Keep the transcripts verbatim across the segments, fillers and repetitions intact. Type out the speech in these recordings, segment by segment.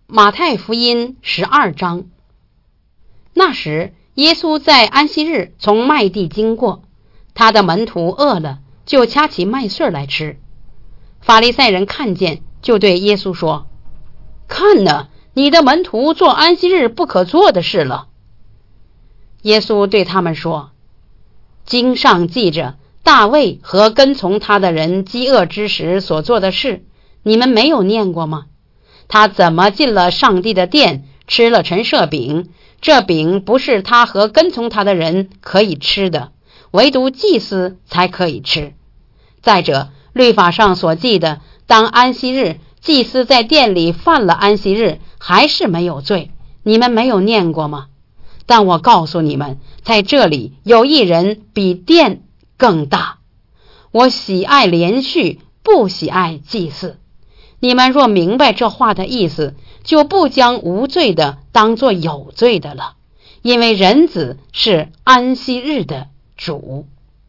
马太福音十二章。那时，耶稣在安息日从麦地经过，他的门徒饿了，就掐起麦穗来吃。法利赛人看见，就对耶稣说：看哪，你的门徒做安息日不可做的事了。耶稣对他们说：经上记着大卫和跟从他的人饥饿之时所做的事，你们没有念过吗？他怎么进了上帝的殿，吃了陈设饼，这饼不是他和跟从他的人可以吃的，唯独祭司才可以吃。再者，律法上所记的，当安息日祭司在殿里犯了安息日，还是没有罪，你们没有念过吗？但我告诉你们，在这里有一人比殿更大。我喜爱连续，不喜爱祭祀。你们若明白这话的意思，就不将无罪的当作有罪的了，因为人子是安息日的主。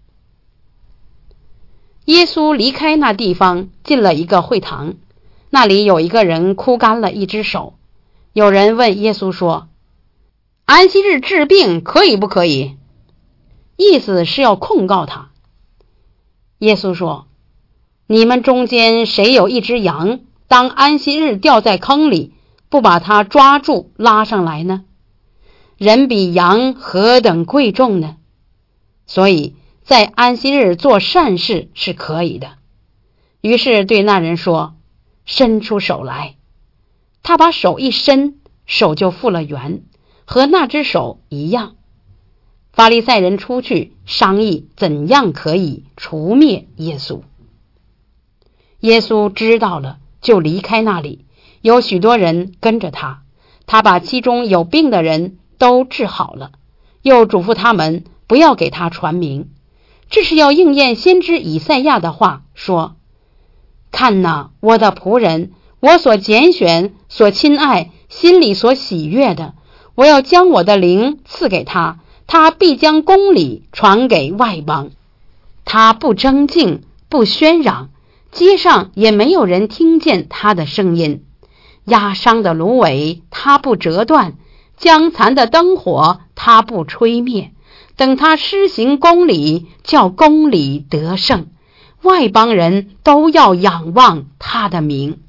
耶稣离开那地方，进了一个会堂，那里有一个人枯干了一只手。有人问耶稣说：安息日治病可以不可以？意思是要控告他。耶稣说：你们中间谁有一只羊，当安息日掉在坑里，不把它抓住拉上来呢？人比羊何等贵重呢？所以在安息日做善事是可以的。于是对那人说：伸出手来。他把手一伸，手就复了原，和那只手一样。法利赛人出去商议怎样可以除灭耶稣。耶稣知道了，就离开那里，有许多人跟着他。他把其中有病的人都治好了，又嘱咐他们不要给他传名，这是要应验先知以赛亚的话，说：看哪，我的仆人，我所拣选，所亲爱，心里所喜悦的，我要将我的灵赐给他，他必将公理传给外邦。他不争竞，不喧嚷，街上也没有人听见他的声音。压伤的芦苇他不折断，将残的灯火他不吹灭。等他施行公理，叫公理得胜，外邦人都要仰望他的名。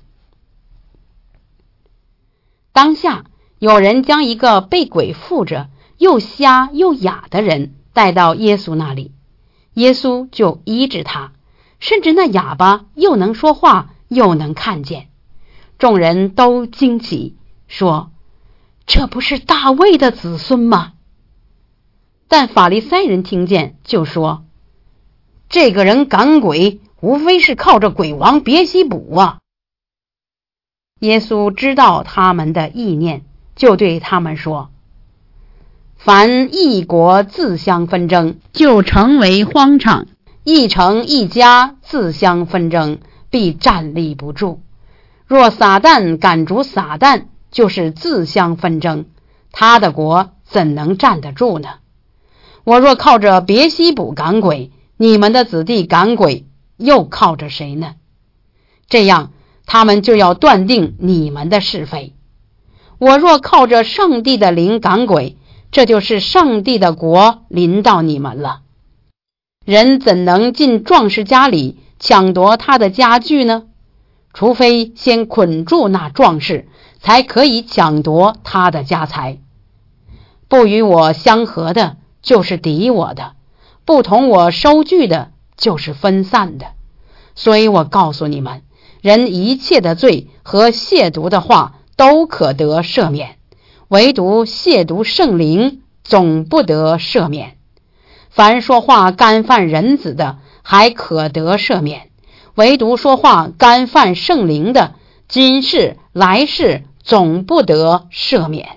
当下有人将一个被鬼附着又瞎又哑的人带到耶稣那里，耶稣就医治他，甚至那哑巴又能说话，又能看见。众人都惊奇，说：这不是大卫的子孙吗？但法利赛人听见，就说：这个人赶鬼，无非是靠着鬼王别西卜啊。耶稣知道他们的意念，就对他们说：凡一国自相纷争，就成为荒场；一城一家自相纷争，必站立不住。若撒旦赶逐撒旦，就是自相纷争，他的国怎能站得住呢？我若靠着别西卜赶鬼，你们的子弟赶鬼又靠着谁呢？这样他们就要断定你们的是非。我若靠着上帝的灵赶鬼，这就是上帝的国临到你们了。人怎能进壮士家里抢夺他的家具呢？除非先捆住那壮士，才可以抢夺他的家财。不与我相合的，就是敌我的；不同我收据的，就是分散的。所以我告诉你们，人一切的罪和亵渎的话都可得赦免，唯独亵渎圣灵总不得赦免。凡说话干犯人子的，还可得赦免，唯独说话干犯圣灵的，今世来世总不得赦免。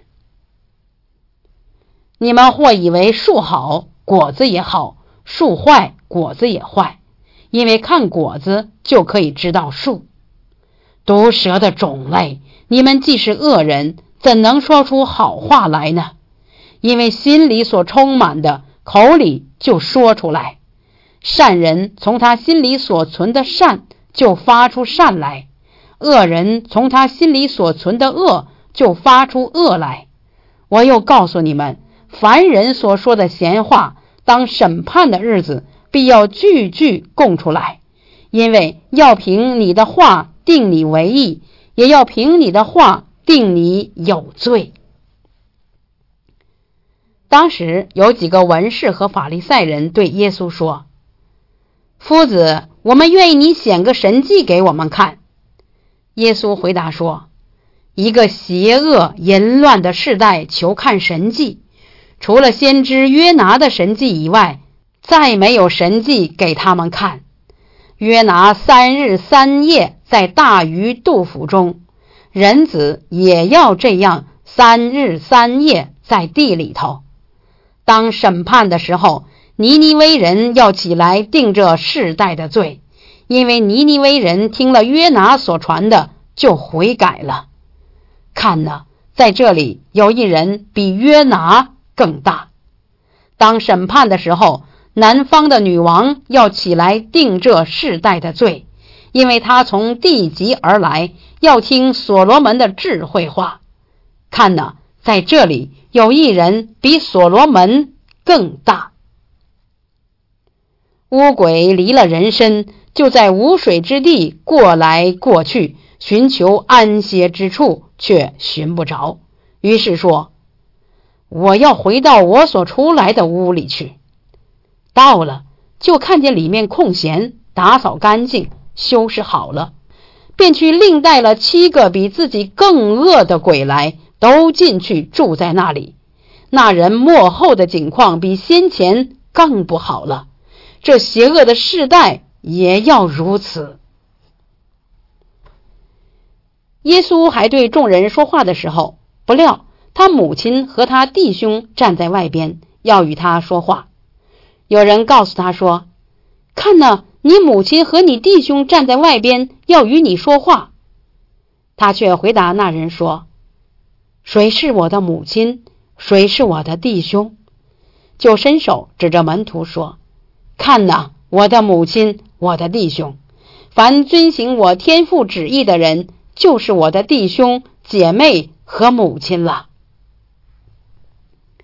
你们或以为树好，果子也好；树坏，果子也坏，因为看果子就可以知道树。毒蛇的种类，你们既是恶人，怎能说出好话来呢？因为心里所充满的，口里就说出来。善人从他心里所存的善就发出善来，恶人从他心里所存的恶就发出恶来。我又告诉你们，凡人所说的闲话，当审判的日子必要句句供出来，因为要凭你的话定你为义，也要凭你的话定你有罪。当时有几个文士和法利赛人对耶稣说：夫子，我们愿意你显个神迹给我们看。耶稣回答说：一个邪恶淫乱的世代求看神迹，除了先知约拿的神迹以外，再没有神迹给他们看。约拿三日三夜在大鱼肚腹中，人子也要这样三日三夜在地里头。当审判的时候，尼尼微人要起来定这世代的罪，因为尼尼微人听了约拿所传的就悔改了。看哪，在这里有一人比约拿更大。当审判的时候，南方的女王要起来定这世代的罪，因为她从地极而来，要听所罗门的智慧话。看哪，在这里有一人比所罗门更大。污鬼离了人身，就在无水之地过来过去，寻求安歇之处，却寻不着。于是说：我要回到我所出来的屋里去。到了，就看见里面空闲，打扫干净，修饰好了，便去另带了七个比自己更恶的鬼来，都进去住在那里。那人末后的景况比先前更不好了，这邪恶的世代也要如此。耶稣还对众人说话的时候，不料他母亲和他弟兄站在外边，要与他说话。有人告诉他说：看哪，你母亲和你弟兄站在外边，要与你说话。他却回答那人说：谁是我的母亲？谁是我的弟兄？就伸手指着门徒说：看哪，我的母亲，我的弟兄。凡遵行我天父旨意的人，就是我的弟兄、姐妹和母亲了。